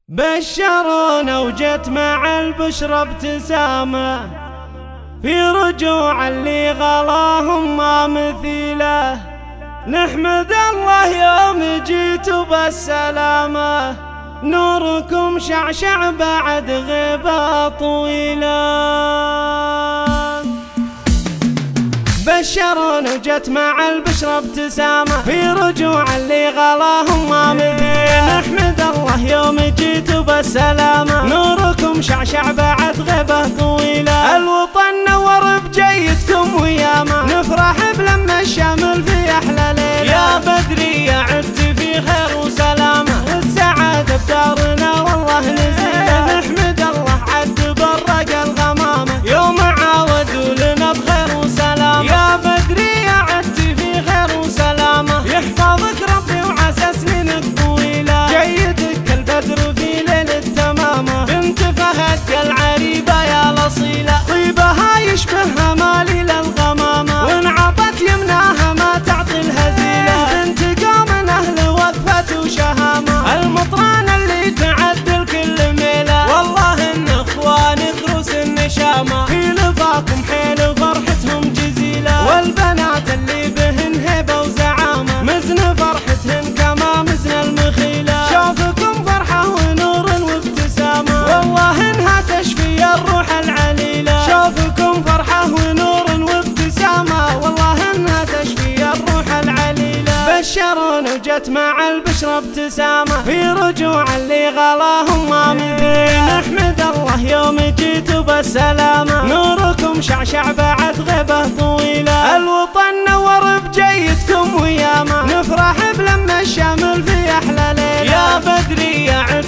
بشرونا وجت مع البشرى ابتسامة في رجوع اللي غلاهم ما مثيله. نحمد الله يوم جيتوا بالسلامة، نوركم شعشع بعد غيبة طويلة. بشرونا وجت مع البشرى ابتسامة في رجوع اللي غلاهم ما مثيله. نحمد الله يوم جيتوا بالسلامة، نوركم شعشع بعد غيبة طويلة. الوطن نور بجيتكم وياما، نفرح بلما الشامل في أحلى ليلة. يا بدرية عدت في خير وسلامة، والسعادة بدارنا والله نزيلة. نحمد الله عد برق الغمامة يوم عاودوا لنا بخير وسلامة. يا بدرية عدت في خير وسلامة، يحفظك ربي وعسى سنينك طويلة. جيتك البدر في ليل التمامة، بنت فهد العريبة يا الأصيلة. طيبها يشبهها مالي للغمامة، وانعطت يمناها ما تعطي الهزيلة. بنت قوم أهل وقفة وشهامة، المطران اللي تعدل كل ميلة. والله إن إخوان دروس النشامة، في لفاكم حيل فرحتهم جزيلة. والبنات اللي بهن هيبة وزعامة، مزن فرحتهن كما مزن المخيلة. شوفكم فرحة ونور وابتسامة، والله إنها تشفي الروح العليلة. شوفكم فرحة ونور وابتسامة، والله إنها تشفي الروح العليلة. بشرونا وجت مع البشرى ابتسامة في رجوع اللي غلاهم ما مثيله. نحمد الله يوم جيتوا بالسلامة، نوركم شعشع بعد غيبة طويلة. الوطن نور بجيتكم وياما، نفرح بلما الشامل في أحلى ليلة. يا بدرية